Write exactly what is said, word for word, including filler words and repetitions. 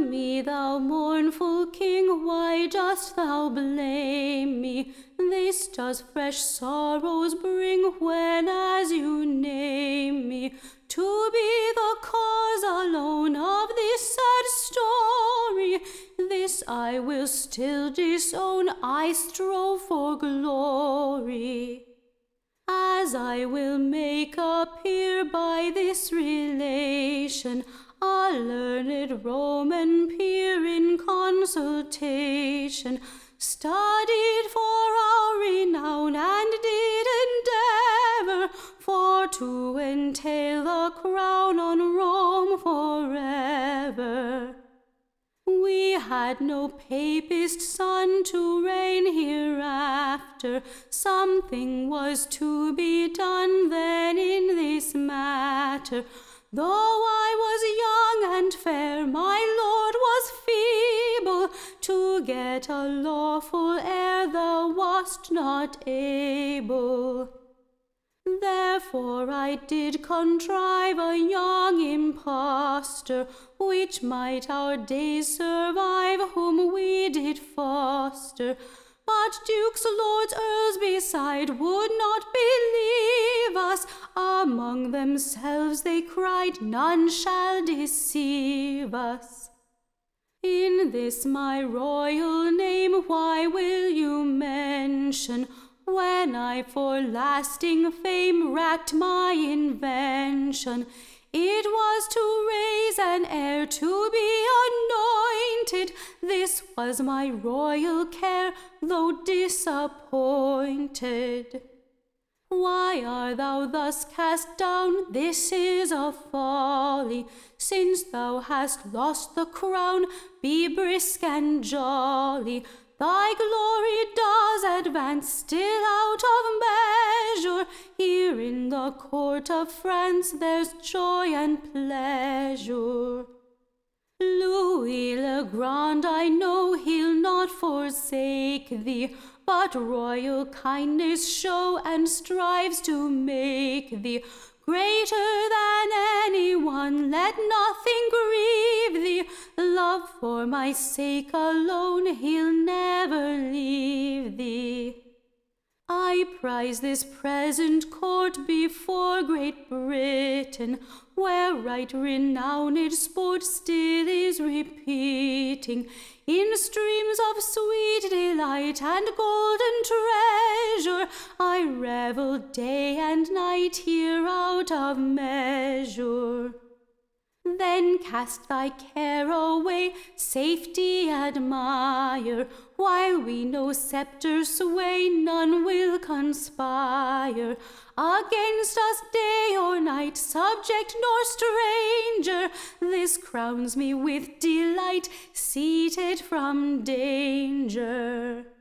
me, thou mournful king, why dost thou blame me? This does fresh sorrows bring, when as you name me, to be the cause alone of this sad story. This I will still disown, I strove for glory. As I will make appear by this relation, a learned Roman peer in consultation, studied for our renown, and did endeavor for to entail the crown on Rome forever. We had no papist son to reign hereafter. Something was to be done then in this matter. Though I was young and fair, my lord was feeble. To get a lawful heir thou wast not able. Therefore I did contrive a young impostor, which might our days survive, whom we did foster. But dukes, lords, earls beside would not believe us. Among themselves they cried, none shall deceive us. In this my royal name why will you mention, when I for lasting fame racked my invention? It was to raise an heir to be anointed. This was my royal care, though disappointed. Why art thou thus cast down? This is a folly. Since thou hast lost the crown, be brisk and jolly. Thy glory does advance still out of measure. Here in the court of France there's joy and pleasure. Louis le Grand, I know he'll not forsake thee, but royal kindness show and strives to make thee greater than anyone. Let nothing grieve thee. Love for my sake alone, he'll never leave thee. I prize this present court before Great Britain, where right renowned sport still is repeating, in streams of sweet delight and golden treasure. I revel day and night here out of measure. Then cast thy care away, safety admire, while we no sceptre sway, none will conspire against us day or night, subject nor stranger. This crowns me with delight, seated from danger.